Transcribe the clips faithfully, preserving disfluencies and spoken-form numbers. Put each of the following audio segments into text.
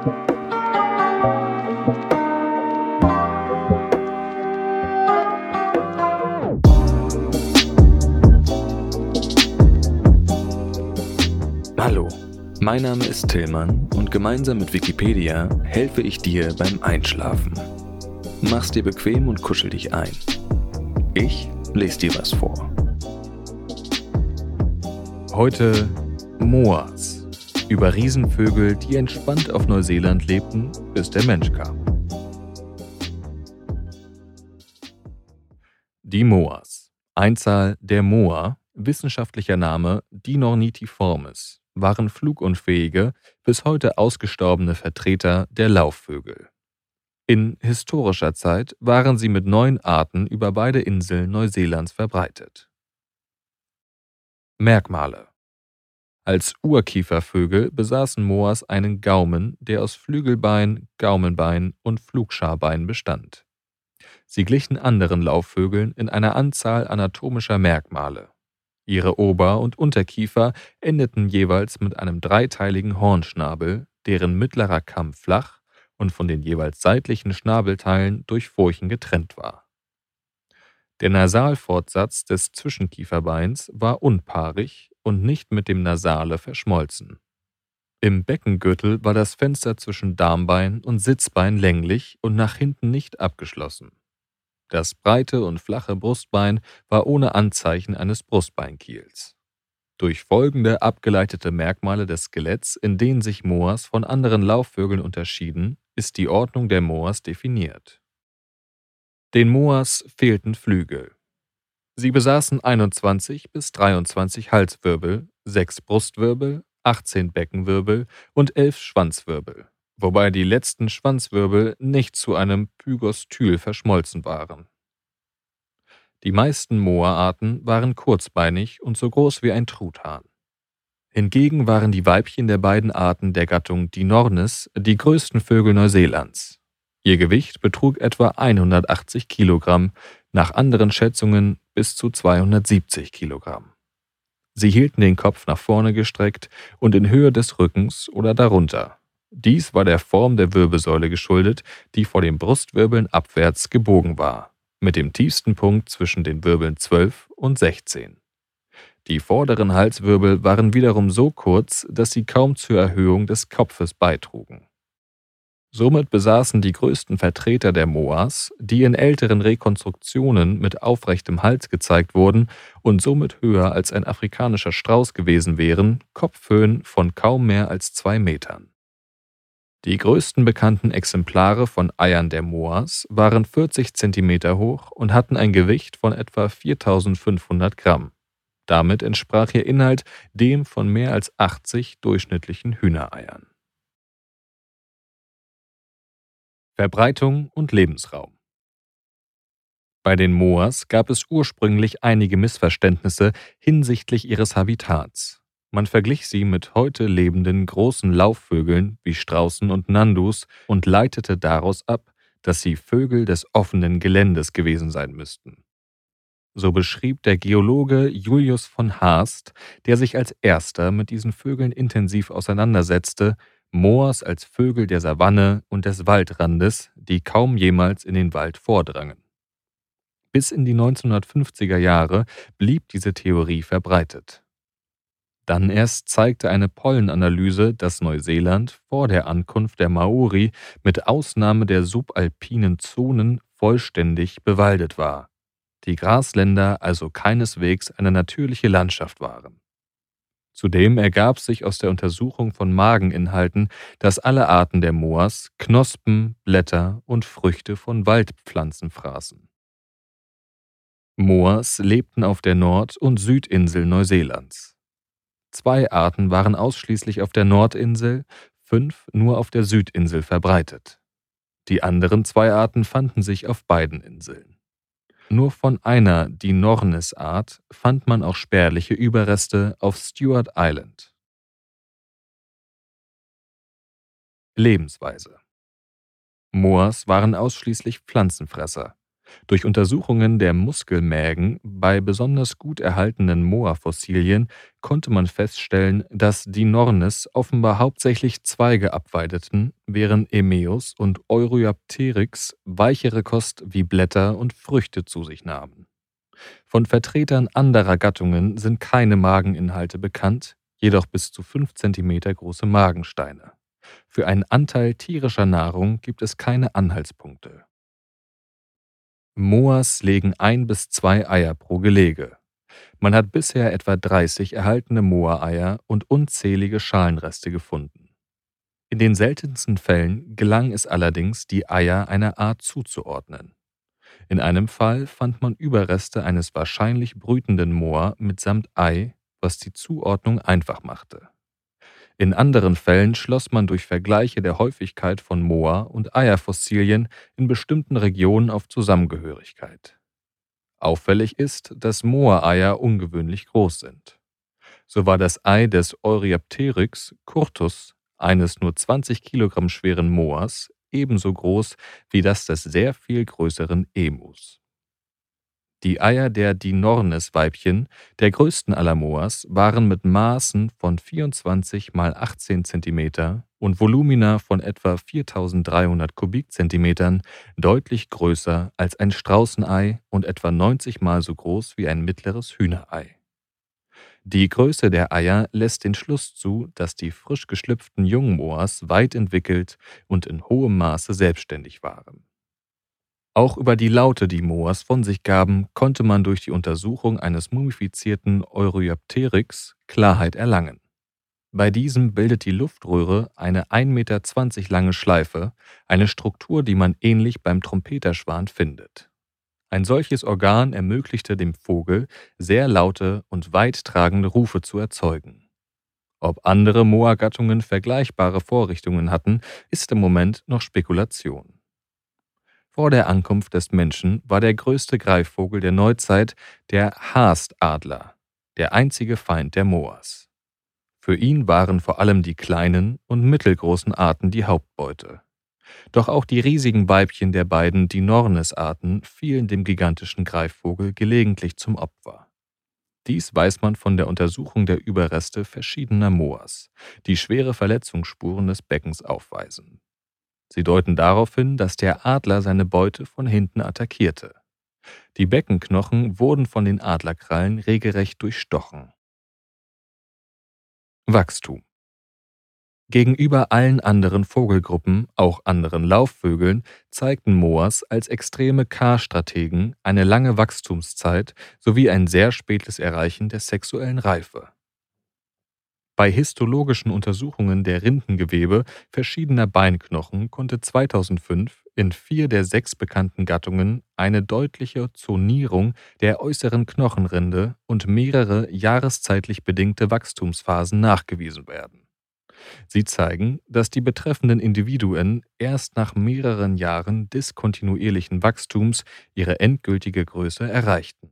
Hallo, mein Name ist Tillmann und gemeinsam mit Wikipedia helfe ich dir beim Einschlafen. Mach's dir bequem und kuschel dich ein. Ich lese dir was vor. Heute Moas, über Riesenvögel, die entspannt auf Neuseeland lebten, bis der Mensch kam. Die Moas, Einzahl der Moa, wissenschaftlicher Name Dinornithiformes, waren flugunfähige, bis heute ausgestorbene Vertreter der Laufvögel. In historischer Zeit waren sie mit neun Arten über beide Inseln Neuseelands verbreitet. Merkmale: Als Urkiefervögel besaßen Moas einen Gaumen, der aus Flügelbein, Gaumenbein und Pflugscharbein bestand. Sie glichen anderen Laufvögeln in einer Anzahl anatomischer Merkmale. Ihre Ober- und Unterkiefer endeten jeweils mit einem dreiteiligen Hornschnabel, deren mittlerer Kamm flach und von den jeweils seitlichen Schnabelteilen durch Furchen getrennt war. Der Nasalfortsatz des Zwischenkieferbeins war unpaarig und nicht mit dem Nasale verschmolzen. Im Beckengürtel war das Fenster zwischen Darmbein und Sitzbein länglich und nach hinten nicht abgeschlossen. Das breite und flache Brustbein war ohne Anzeichen eines Brustbeinkiels. Durch folgende abgeleitete Merkmale des Skeletts, in denen sich Moas von anderen Laufvögeln unterschieden, ist die Ordnung der Moas definiert. Den Moas fehlten Flügel. Sie besaßen einundzwanzig bis dreiundzwanzig Halswirbel, sechs Brustwirbel, achtzehn Beckenwirbel und elf Schwanzwirbel, wobei die letzten Schwanzwirbel nicht zu einem Pygostyl verschmolzen waren. Die meisten Moa-Arten waren kurzbeinig und so groß wie ein Truthahn. Hingegen waren die Weibchen der beiden Arten der Gattung Dinornis die größten Vögel Neuseelands. Ihr Gewicht betrug etwa hundertachtzig Kilogramm, nach anderen Schätzungen bis zu zweihundertsiebzig Kilogramm. Sie hielten den Kopf nach vorne gestreckt und in Höhe des Rückens oder darunter. Dies war der Form der Wirbelsäule geschuldet, die vor den Brustwirbeln abwärts gebogen war, mit dem tiefsten Punkt zwischen den Wirbeln zwölf und sechzehn. Die vorderen Halswirbel waren wiederum so kurz, dass sie kaum zur Erhöhung des Kopfes beitrugen. Somit besaßen die größten Vertreter der Moas, die in älteren Rekonstruktionen mit aufrechtem Hals gezeigt wurden und somit höher als ein afrikanischer Strauß gewesen wären, Kopfhöhen von kaum mehr als zwei Metern. Die größten bekannten Exemplare von Eiern der Moas waren vierzig Zentimeter hoch und hatten ein Gewicht von etwa viertausendfünfhundert Gramm. Damit entsprach ihr Inhalt dem von mehr als achtzig durchschnittlichen Hühnereiern. Verbreitung und Lebensraum. Bei den Moas gab es ursprünglich einige Missverständnisse hinsichtlich ihres Habitats. Man verglich sie mit heute lebenden großen Laufvögeln wie Straußen und Nandus und leitete daraus ab, dass sie Vögel des offenen Geländes gewesen sein müssten. So beschrieb der Geologe Julius von Haast, der sich als erster mit diesen Vögeln intensiv auseinandersetzte, Moas als Vögel der Savanne und des Waldrandes, die kaum jemals in den Wald vordrangen. Bis in die neunzehnhundertfünfziger Jahre blieb diese Theorie verbreitet. Dann erst zeigte eine Pollenanalyse, dass Neuseeland vor der Ankunft der Maori mit Ausnahme der subalpinen Zonen vollständig bewaldet war, die Grasländer also keineswegs eine natürliche Landschaft waren. Zudem ergab sich aus der Untersuchung von Mageninhalten, dass alle Arten der Moas Knospen, Blätter und Früchte von Waldpflanzen fraßen. Moas lebten auf der Nord- und Südinsel Neuseelands. Zwei Arten waren ausschließlich auf der Nordinsel, fünf nur auf der Südinsel verbreitet. Die anderen zwei Arten fanden sich auf beiden Inseln. Nur von einer Dinornis-Art fand man auch spärliche Überreste auf Stewart Island. Lebensweise: Moas waren ausschließlich Pflanzenfresser. Durch Untersuchungen der Muskelmägen bei besonders gut erhaltenen Moa-Fossilien konnte man feststellen, dass Dinornis offenbar hauptsächlich Zweige abweideten, während Emeus und Euryapteryx weichere Kost wie Blätter und Früchte zu sich nahmen. Von Vertretern anderer Gattungen sind keine Mageninhalte bekannt, jedoch bis zu fünf Zentimeter große Magensteine. Für einen Anteil tierischer Nahrung gibt es keine Anhaltspunkte. Moas legen ein bis zwei Eier pro Gelege. Man hat bisher etwa dreißig erhaltene Moa-Eier und unzählige Schalenreste gefunden. In den seltensten Fällen gelang es allerdings, die Eier einer Art zuzuordnen. In einem Fall fand man Überreste eines wahrscheinlich brütenden Moa mitsamt Ei, was die Zuordnung einfach machte. In anderen Fällen schloss man durch Vergleiche der Häufigkeit von Moa- und Eierfossilien in bestimmten Regionen auf Zusammengehörigkeit. Auffällig ist, dass Moa-Eier ungewöhnlich groß sind. So war das Ei des Euryapteryx curtus, eines nur zwanzig Kilogramm schweren Moas, ebenso groß wie das des sehr viel größeren Emus. Die Eier der Dinornis-Weibchen, der größten aller Moas, waren mit Maßen von vierundzwanzig mal achtzehn Zentimeter und Volumina von etwa viertausenddreihundert Kubikzentimetern deutlich größer als ein Straußenei und etwa neunzig Mal so groß wie ein mittleres Hühnerei. Die Größe der Eier lässt den Schluss zu, dass die frisch geschlüpften Jungmoas weit entwickelt und in hohem Maße selbstständig waren. Auch über die Laute, die Moas von sich gaben, konnte man durch die Untersuchung eines mumifizierten Euryapteryx Klarheit erlangen. Bei diesem bildet die Luftröhre eine ein Meter zwanzig lange Schleife, eine Struktur, die man ähnlich beim Trompeterschwan findet. Ein solches Organ ermöglichte dem Vogel, sehr laute und weittragende Rufe zu erzeugen. Ob andere Moa-Gattungen vergleichbare Vorrichtungen hatten, ist im Moment noch Spekulation. Vor der Ankunft des Menschen war der größte Greifvogel der Neuzeit der Haastadler, der einzige Feind der Moas. Für ihn waren vor allem die kleinen und mittelgroßen Arten die Hauptbeute. Doch auch die riesigen Weibchen der beiden Dinornis-Arten fielen dem gigantischen Greifvogel gelegentlich zum Opfer. Dies weiß man von der Untersuchung der Überreste verschiedener Moas, die schwere Verletzungsspuren des Beckens aufweisen. Sie deuten darauf hin, dass der Adler seine Beute von hinten attackierte. Die Beckenknochen wurden von den Adlerkrallen regelrecht durchstochen. Wachstum. Gegenüber allen anderen Vogelgruppen, auch anderen Laufvögeln, zeigten Moas als extreme K-Strategen eine lange Wachstumszeit sowie ein sehr spätes Erreichen der sexuellen Reife. Bei histologischen Untersuchungen der Rindengewebe verschiedener Beinknochen konnte zweitausendfünf in vier der sechs bekannten Gattungen eine deutliche Zonierung der äußeren Knochenrinde und mehrere jahreszeitlich bedingte Wachstumsphasen nachgewiesen werden. Sie zeigen, dass die betreffenden Individuen erst nach mehreren Jahren diskontinuierlichen Wachstums ihre endgültige Größe erreichten.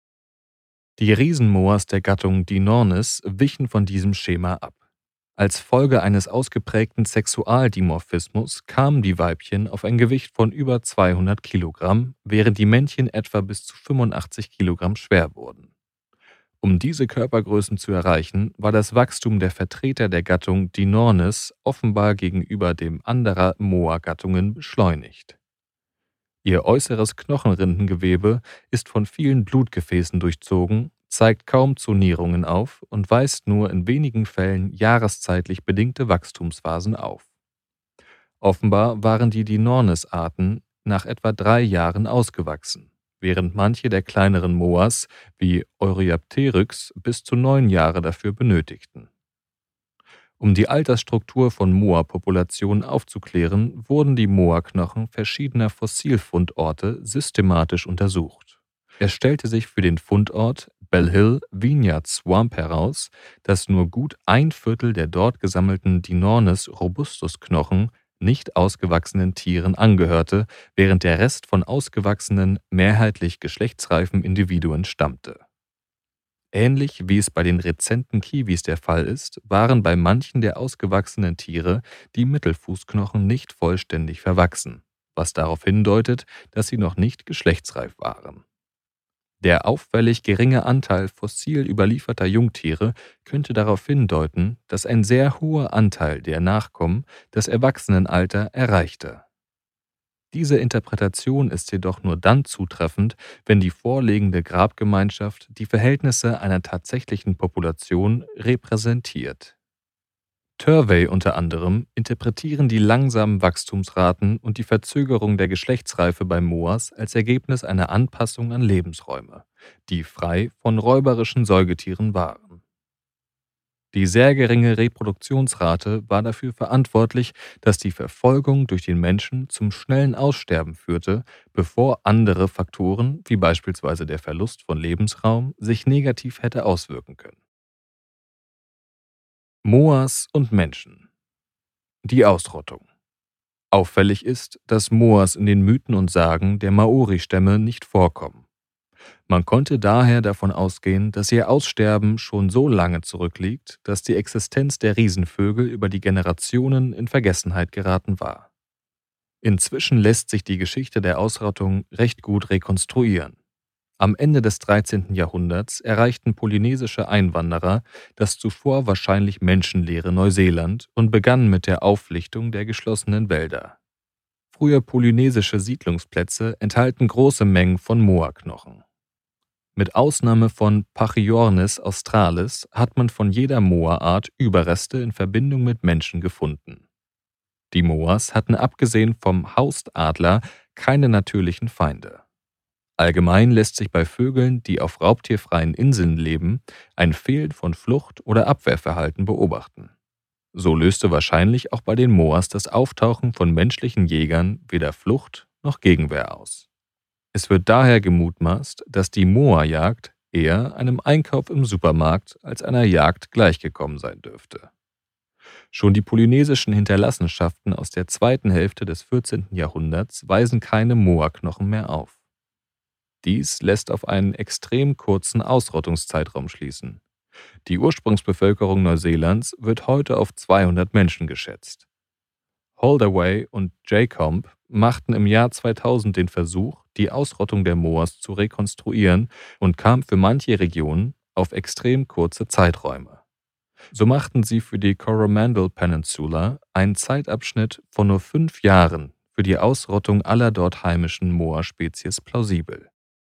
Die Riesenmoas der Gattung Dinornis wichen von diesem Schema ab. Als Folge eines ausgeprägten Sexualdimorphismus kamen die Weibchen auf ein Gewicht von über zweihundert Kilogramm, während die Männchen etwa bis zu fünfundachtzig Kilogramm schwer wurden. Um diese Körpergrößen zu erreichen, war das Wachstum der Vertreter der Gattung Dinornis offenbar gegenüber dem anderer Moa-Gattungen beschleunigt. Ihr äußeres Knochenrindengewebe ist von vielen Blutgefäßen durchzogen, zeigt kaum Zonierungen auf und weist nur in wenigen Fällen jahreszeitlich bedingte Wachstumsphasen auf. Offenbar waren die Dinornis-Arten nach etwa drei Jahren ausgewachsen, während manche der kleineren Moas wie Euryapteryx bis zu neun Jahre dafür benötigten. Um die Altersstruktur von Moa-Populationen aufzuklären, wurden die Moa-Knochen verschiedener Fossilfundorte systematisch untersucht. Es stellte sich für den Fundort Bell Hill Vineyard Swamp heraus, dass nur gut ein Viertel der dort gesammelten Dinornis robustus-Knochen nicht ausgewachsenen Tieren angehörte, während der Rest von ausgewachsenen, mehrheitlich geschlechtsreifen Individuen stammte. Ähnlich wie es bei den rezenten Kiwis der Fall ist, waren bei manchen der ausgewachsenen Tiere die Mittelfußknochen nicht vollständig verwachsen, was darauf hindeutet, dass sie noch nicht geschlechtsreif waren. Der auffällig geringe Anteil fossil überlieferter Jungtiere könnte darauf hindeuten, dass ein sehr hoher Anteil der Nachkommen das Erwachsenenalter erreichte. Diese Interpretation ist jedoch nur dann zutreffend, wenn die vorliegende Grabgemeinschaft die Verhältnisse einer tatsächlichen Population repräsentiert. Turvey unter anderem interpretieren die langsamen Wachstumsraten und die Verzögerung der Geschlechtsreife bei Moas als Ergebnis einer Anpassung an Lebensräume, die frei von räuberischen Säugetieren waren. Die sehr geringe Reproduktionsrate war dafür verantwortlich, dass die Verfolgung durch den Menschen zum schnellen Aussterben führte, bevor andere Faktoren, wie beispielsweise der Verlust von Lebensraum, sich negativ hätte auswirken können. Moas und Menschen. Die Ausrottung. Auffällig ist, dass Moas in den Mythen und Sagen der Maori-Stämme nicht vorkommen. Man konnte daher davon ausgehen, dass ihr Aussterben schon so lange zurückliegt, dass die Existenz der Riesenvögel über die Generationen in Vergessenheit geraten war. Inzwischen lässt sich die Geschichte der Ausrottung recht gut rekonstruieren. Am Ende des dreizehnten Jahrhunderts erreichten polynesische Einwanderer das zuvor wahrscheinlich menschenleere Neuseeland und begannen mit der Auflichtung der geschlossenen Wälder. Frühe polynesische Siedlungsplätze enthalten große Mengen von Moa-Knochen. Mit Ausnahme von Pachyornis australis hat man von jeder Moa-Art Überreste in Verbindung mit Menschen gefunden. Die Moas hatten abgesehen vom Haustadler keine natürlichen Feinde. Allgemein lässt sich bei Vögeln, die auf raubtierfreien Inseln leben, ein Fehlen von Flucht- oder Abwehrverhalten beobachten. So löste wahrscheinlich auch bei den Moas das Auftauchen von menschlichen Jägern weder Flucht noch Gegenwehr aus. Es wird daher gemutmaßt, dass die Moa-Jagd eher einem Einkauf im Supermarkt als einer Jagd gleichgekommen sein dürfte. Schon die polynesischen Hinterlassenschaften aus der zweiten Hälfte des vierzehnten Jahrhunderts weisen keine Moa-Knochen mehr auf. Dies lässt auf einen extrem kurzen Ausrottungszeitraum schließen. Die Ursprungsbevölkerung Neuseelands wird heute auf zweihundert Menschen geschätzt. Holdaway und Jaycomb machten im Jahr zweitausend den Versuch, die Ausrottung der Moas zu rekonstruieren und kamen für manche Regionen auf extrem kurze Zeiträume. So machten sie für die Coromandel Peninsula einen Zeitabschnitt von nur fünf Jahren für die Ausrottung aller dort heimischen Moa-Spezies plausibel.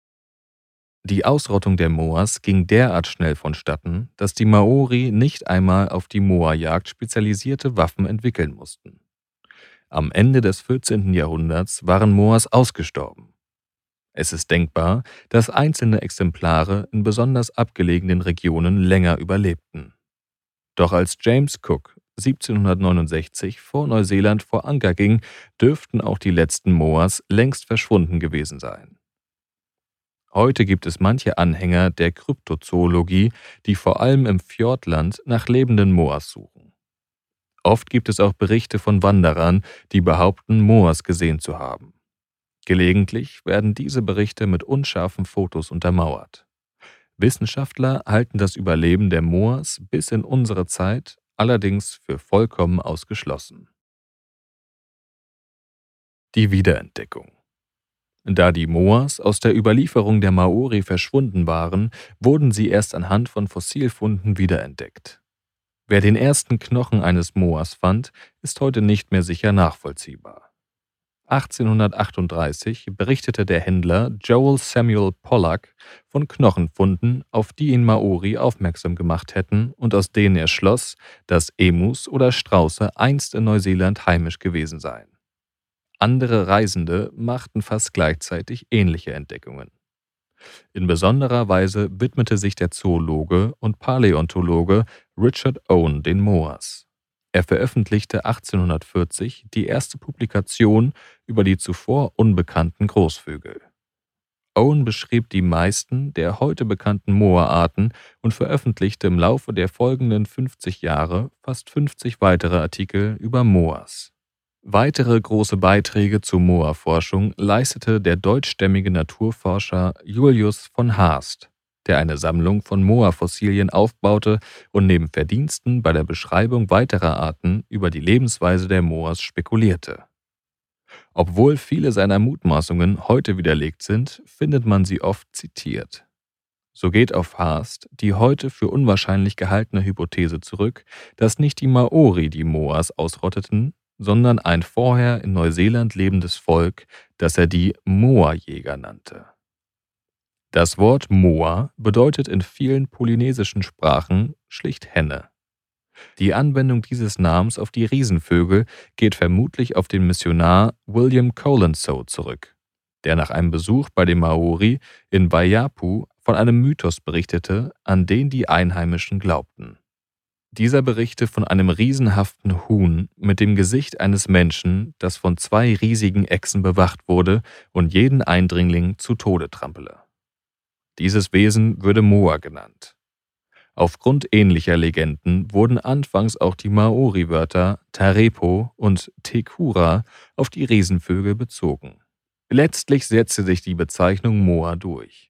Die Ausrottung der Moas ging derart schnell vonstatten, dass die Maori nicht einmal auf die Moa-Jagd spezialisierte Waffen entwickeln mussten. Am Ende des vierzehnten Jahrhunderts waren Moas ausgestorben. Es ist denkbar, dass einzelne Exemplare in besonders abgelegenen Regionen länger überlebten. Doch als James Cook siebzehnhundertneunundsechzig vor Neuseeland vor Anker ging, dürften auch die letzten Moas längst verschwunden gewesen sein. Heute gibt es manche Anhänger der Kryptozoologie, die vor allem im Fjordland nach lebenden Moas suchen. Oft gibt es auch Berichte von Wanderern, die behaupten, Moas gesehen zu haben. Gelegentlich werden diese Berichte mit unscharfen Fotos untermauert. Wissenschaftler halten das Überleben der Moas bis in unsere Zeit allerdings für vollkommen ausgeschlossen. Die Wiederentdeckung. Da die Moas aus der Überlieferung der Maori verschwunden waren, wurden sie erst anhand von Fossilfunden wiederentdeckt. Wer den ersten Knochen eines Moas fand, ist heute nicht mehr sicher nachvollziehbar. achtzehnhundertachtunddreißig berichtete der Händler Joel Samuel Pollack von Knochenfunden, auf die ihn Maori aufmerksam gemacht hätten und aus denen er schloss, dass Emus oder Strauße einst in Neuseeland heimisch gewesen seien. Andere Reisende machten fast gleichzeitig ähnliche Entdeckungen. In besonderer Weise widmete sich der Zoologe und Paläontologe Richard Owen den Moas. Er veröffentlichte achtzehnhundertvierzig die erste Publikation über die zuvor unbekannten Großvögel. Owen beschrieb die meisten der heute bekannten Moa-Arten und veröffentlichte im Laufe der folgenden fünfzig Jahre fast fünfzig weitere Artikel über Moas. Weitere große Beiträge zur Moa-Forschung leistete der deutschstämmige Naturforscher Julius von Haast, der eine Sammlung von Moa-Fossilien aufbaute und neben Verdiensten bei der Beschreibung weiterer Arten über die Lebensweise der Moas spekulierte. Obwohl viele seiner Mutmaßungen heute widerlegt sind, findet man sie oft zitiert. So geht auf Haast die heute für unwahrscheinlich gehaltene Hypothese zurück, dass nicht die Maori die Moas ausrotteten, sondern ein vorher in Neuseeland lebendes Volk, das er die Moa-Jäger nannte. Das Wort Moa bedeutet in vielen polynesischen Sprachen schlicht Henne. Die Anwendung dieses Namens auf die Riesenvögel geht vermutlich auf den Missionar William Colenso zurück, der nach einem Besuch bei den Maori in Waiapu von einem Mythos berichtete, an den die Einheimischen glaubten. Dieser berichte von einem riesenhaften Huhn mit dem Gesicht eines Menschen, das von zwei riesigen Echsen bewacht wurde und jeden Eindringling zu Tode trampele. Dieses Wesen würde Moa genannt. Aufgrund ähnlicher Legenden wurden anfangs auch die Maori-Wörter Tarepo und Tekura auf die Riesenvögel bezogen. Letztlich setzte sich die Bezeichnung Moa durch.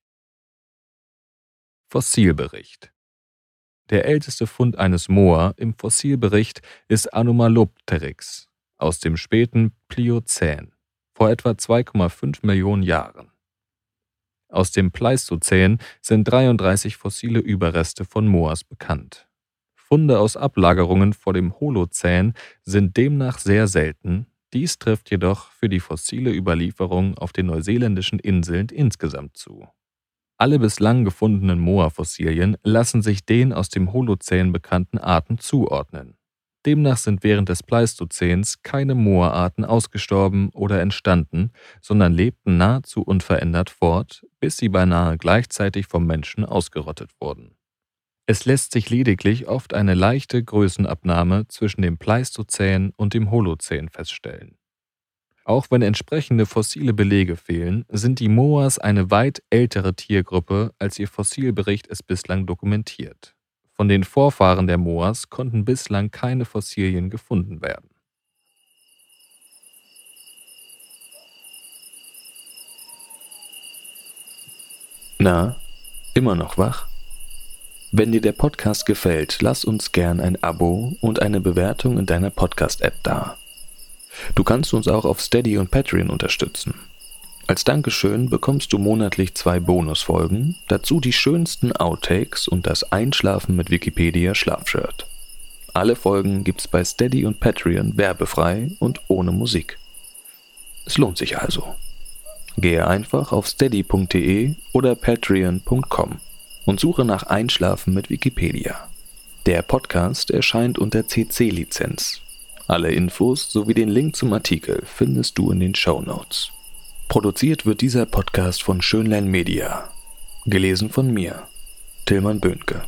Fossilbericht. Der älteste Fund eines Moa im Fossilbericht ist Anomalopteryx aus dem späten Pliozän vor etwa zwei Komma fünf Millionen Jahren. Aus dem Pleistozän sind dreiunddreißig fossile Überreste von Moas bekannt. Funde aus Ablagerungen vor dem Holozän sind demnach sehr selten, dies trifft jedoch für die fossile Überlieferung auf den neuseeländischen Inseln insgesamt zu. Alle bislang gefundenen Moa-Fossilien lassen sich den aus dem Holozän bekannten Arten zuordnen. Demnach sind während des Pleistozäns keine Moa-Arten ausgestorben oder entstanden, sondern lebten nahezu unverändert fort, bis sie beinahe gleichzeitig vom Menschen ausgerottet wurden. Es lässt sich lediglich oft eine leichte Größenabnahme zwischen dem Pleistozän und dem Holozän feststellen. Auch wenn entsprechende fossile Belege fehlen, sind die Moas eine weit ältere Tiergruppe, als ihr Fossilbericht es bislang dokumentiert. Von den Vorfahren der Moas konnten bislang keine Fossilien gefunden werden. Na, immer noch wach? Wenn dir der Podcast gefällt, lass uns gern ein Abo und eine Bewertung in deiner Podcast-App da. Du kannst uns auch auf Steady und Patreon unterstützen. Als Dankeschön bekommst du monatlich zwei Bonusfolgen, dazu die schönsten Outtakes und das Einschlafen mit Wikipedia Schlafshirt. Alle Folgen gibt's bei Steady und Patreon werbefrei und ohne Musik. Es lohnt sich also. Gehe einfach auf steady punkt de oder patreon punkt com und suche nach Einschlafen mit Wikipedia. Der Podcast erscheint unter C C-Lizenz. Alle Infos sowie den Link zum Artikel findest du in den Shownotes. Produziert wird dieser Podcast von Schönlein Media. Gelesen von mir, Tilman Böhnke.